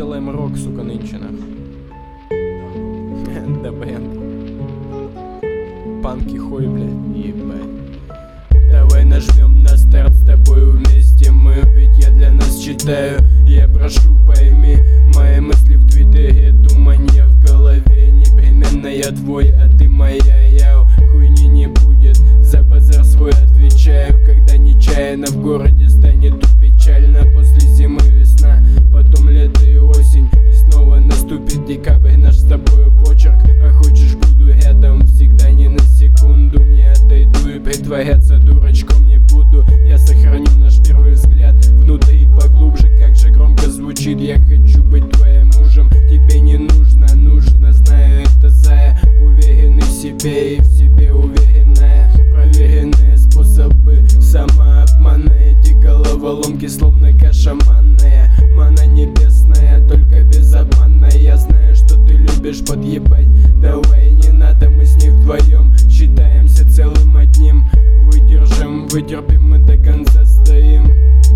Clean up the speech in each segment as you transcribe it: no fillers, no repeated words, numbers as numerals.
делаем рок, сука, нынче, нахуй. Да, бэнд. Панки хуй, блядь, ебать. Давай нажмем на старт с тобой вместе мы, ведь я для нас читаю. Я прошу, пойми мои мысли в твиттере, думанья в голове. Непременно я твой, а ты моя, я хуйни не будет. За базар свой отвечаю, когда нечаянно в городе станет печально. После зимы весна, потом лето и осень, и снова наступит декабрь, наш с тобой почерк. А хочешь, буду рядом всегда, ни на секунду не отойду, и притворяться дурачком не буду. Я сохраню наш первый взгляд внутри поглубже, как же громко звучит. Я хочу быть твоим мужем, тебе не нужно, знаю это зая. Уверенный в себе и в себе уверенная. Проверенные способы самообмана, эти головоломки словно каша манная. Мана небесная, только безобманная. Я знаю, что ты любишь подъебать, давай не надо, мы с ней вдвоем считаемся целым одним. Выдержим, вытерпим, мы до конца стоим.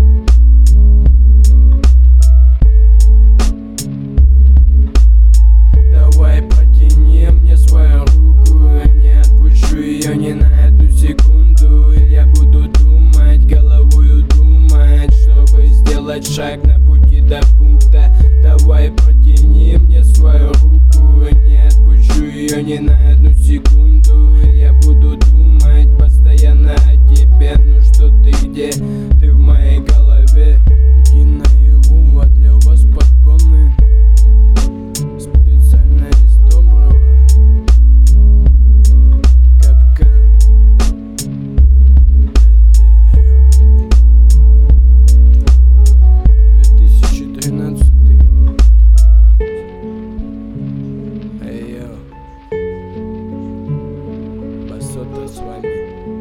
Давай протяни мне свою руку, не отпущу ее ни на одну секунду. Я буду думать, головою думать, чтобы сделать шаг на пути до пункта. Давай протяни мне свою руку, не отпущу ее ни на одну секунду. Я буду думать постоянно о тебе, ну что ты где? Ты в моей голове. И наяву для вас подгоны, специально из доброго. Капкан БТР 2013. Эй, йо, Басота с вами.